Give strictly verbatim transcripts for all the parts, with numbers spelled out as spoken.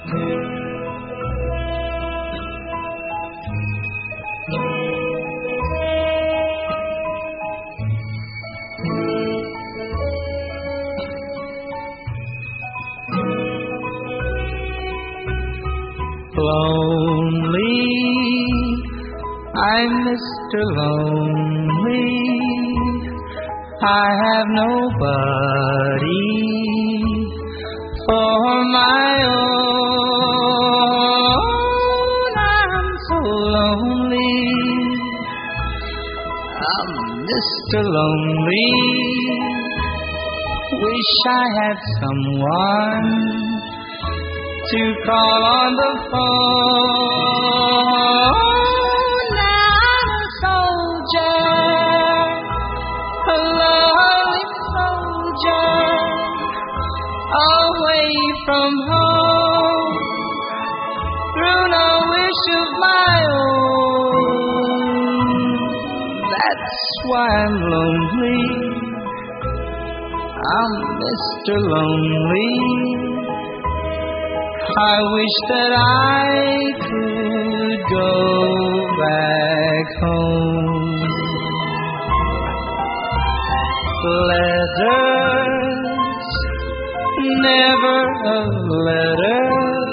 Lonely, I'm Mister Lonely. I have nobody for my own. I'm so lonely. I'm Mister Lonely. Wish I had someone to call on the phone. I'm a soldier, a lonely soldier, away from home, through no wish of my own. That's why I'm lonely. I'm Mister Lonely. I wish that I could go back home. Letters, never a letter.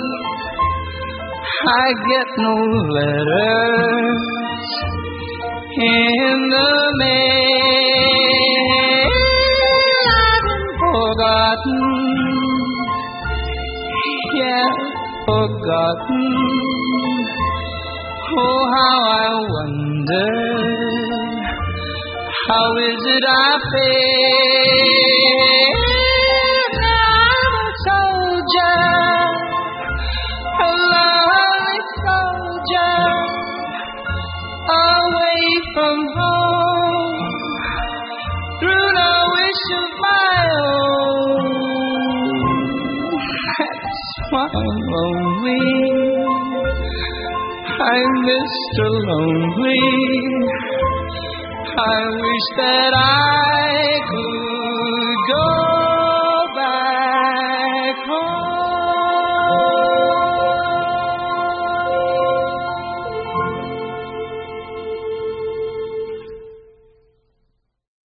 I get no letters in the mail. I've been forgotten. Yeah, forgotten. Oh, how I wonder, how is it I feel? I'm a soldier, a lonely soldier, away from home, through no wish of my own. I'm lonely. I'm Mister Lonely. I wish that I could go